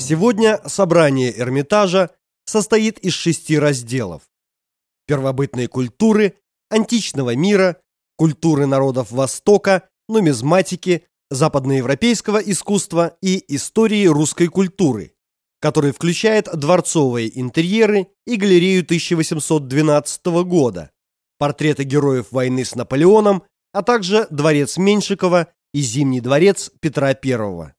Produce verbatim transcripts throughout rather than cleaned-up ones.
Сегодня собрание Эрмитажа состоит из шести разделов: первобытной культуры, античного мира, культуры народов Востока, нумизматики, западноевропейского искусства и истории русской культуры, который включает дворцовые интерьеры и галерею тысяча восемьсот двенадцатого года, портреты героев войны с Наполеоном, а также дворец Меньшикова и Зимний дворец Петра Первого.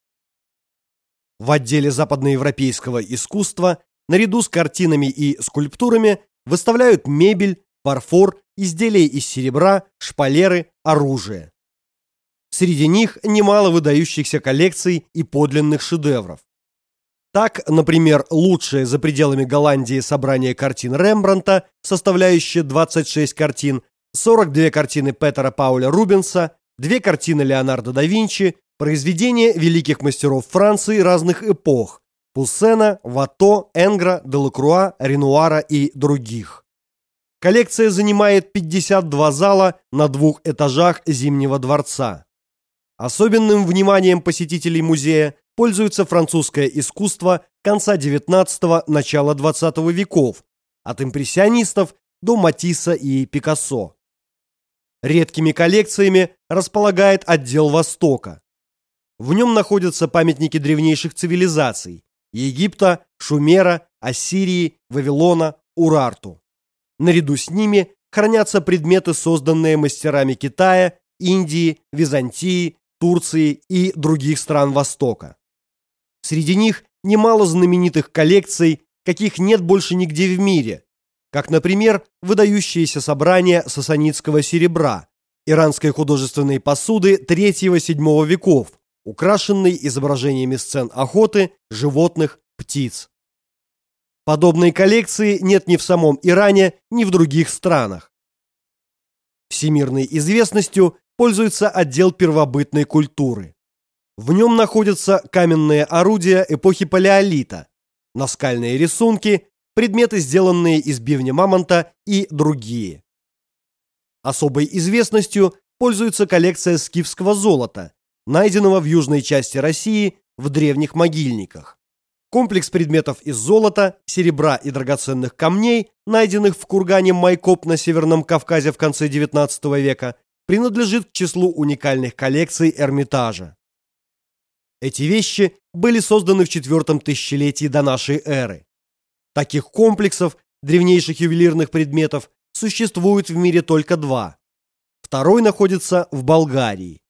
В отделе западноевропейского искусства наряду с картинами и скульптурами выставляют мебель, фарфор, изделия из серебра, шпалеры, оружие. Среди них немало выдающихся коллекций и подлинных шедевров. Так, например, лучшее за пределами Голландии собрание картин Рембрандта, составляющее двадцать шесть картин, сорок две картины Петера Пауля Рубенса, две картины Леонардо да Винчи, произведения великих мастеров Франции разных эпох: Пуссена, Вато, Энгра, Делакруа, Ренуара и других. Коллекция занимает пятьдесят два зала на двух этажах Зимнего дворца. Особенным вниманием посетителей музея пользуется французское искусство конца девятнадцатого – начала двадцатого веков, от импрессионистов до Матисса и Пикассо. Редкими коллекциями располагает отдел Востока. В нем находятся памятники древнейших цивилизаций – Египта, Шумера, Ассирии, Вавилона, Урарту. Наряду с ними хранятся предметы, созданные мастерами Китая, Индии, Византии, Турции и других стран Востока. Среди них немало знаменитых коллекций, каких нет больше нигде в мире, как, например, выдающиеся собрания сасанидского серебра, иранской художественной посуды третьего-седьмого веков, украшенной изображениями сцен охоты, животных, птиц. Подобной коллекции нет ни в самом Иране, ни в других странах. Всемирной известностью пользуется отдел первобытной культуры. В нем находятся каменные орудия эпохи Палеолита, наскальные рисунки, предметы, сделанные из бивня мамонта и другие. Особой известностью пользуется коллекция скифского золота, найденного в южной части России в древних могильниках. Комплекс предметов из золота, серебра и драгоценных камней, найденных в кургане Майкоп на Северном Кавказе в конце девятнадцатого века, принадлежит к числу уникальных коллекций Эрмитажа. Эти вещи были созданы в четвертом тысячелетии до нашей эры. Таких комплексов древнейших ювелирных предметов существует в мире только два. Второй находится в Болгарии.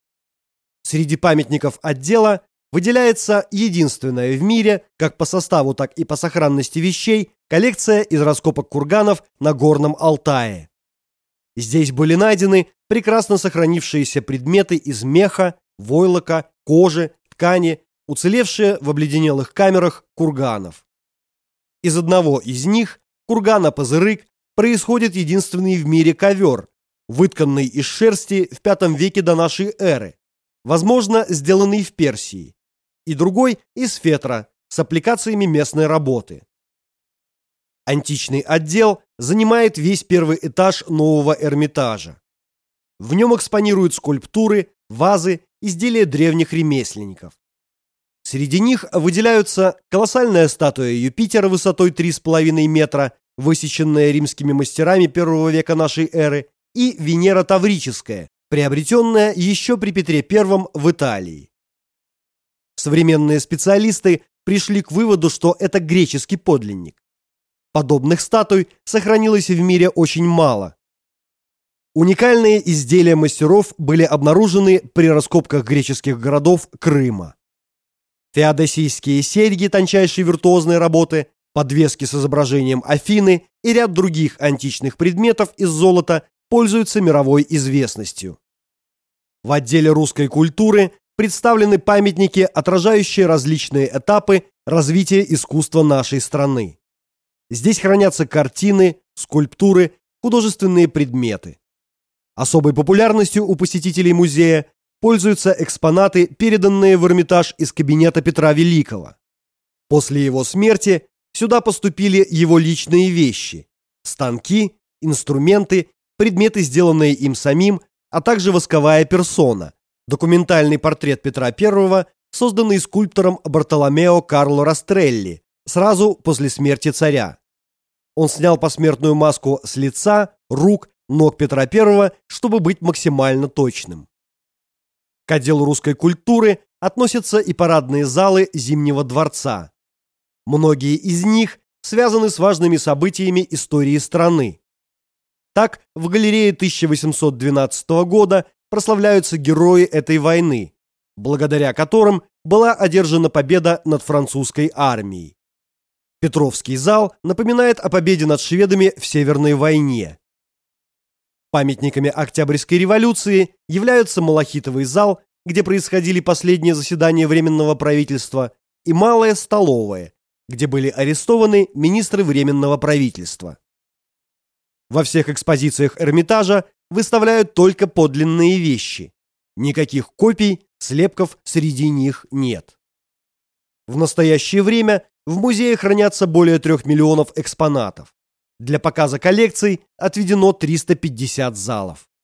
Среди памятников отдела выделяется единственная в мире, как по составу, так и по сохранности вещей, коллекция из раскопок курганов на Горном Алтае. Здесь были найдены прекрасно сохранившиеся предметы из меха, войлока, кожи, ткани, уцелевшие в обледенелых камерах курганов. Из одного из них, кургана Пазырык, происходит единственный в мире ковер, вытканный из шерсти в пятом веке до нашей эры, возможно, сделанный в Персии, и другой из фетра с аппликациями местной работы. Античный отдел занимает весь первый этаж нового Эрмитажа. В нем экспонируют скульптуры, вазы, изделия древних ремесленников. Среди них выделяются колоссальная статуя Юпитера высотой три с половиной метра, высеченная римскими мастерами первого века нашей эры, и Венера Таврическая, приобретенная еще при Петре Первом в Италии. Современные специалисты пришли к выводу, что это греческий подлинник. Подобных статуй сохранилось в мире очень мало. Уникальные изделия мастеров были обнаружены при раскопках греческих городов Крыма. Феодосийские серьги тончайшей виртуозной работы, подвески с изображением Афины и ряд других античных предметов из золота пользуются мировой известностью. В отделе русской культуры представлены памятники, отражающие различные этапы развития искусства нашей страны. Здесь хранятся картины, скульптуры, художественные предметы. Особой популярностью у посетителей музея пользуются экспонаты, переданные в Эрмитаж из кабинета Петра Великого. После его смерти сюда поступили его личные вещи: станки, инструменты, предметы, сделанные им самим, а также восковая персона, документальный портрет Петра Первого созданный скульптором Бартоломео Карло Растрелли сразу после смерти царя. Он снял посмертную маску с лица, рук, ног Петра Первого, чтобы быть максимально точным. К отделу русской культуры относятся и парадные залы Зимнего дворца. Многие из них связаны с важными событиями истории страны. Так, в галерее тысяча восемьсот двенадцатого года прославляются герои этой войны, благодаря которым была одержана победа над французской армией. Петровский зал напоминает о победе над шведами в Северной войне. Памятниками Октябрьской революции являются Малахитовый зал, где происходили последние заседания Временного правительства, и Малая столовая, где были арестованы министры Временного правительства. Во всех экспозициях Эрмитажа выставляют только подлинные вещи. Никаких копий, слепков среди них нет. В настоящее время в музее хранятся более трех миллионов экспонатов. Для показа коллекций отведено триста пятьдесят залов.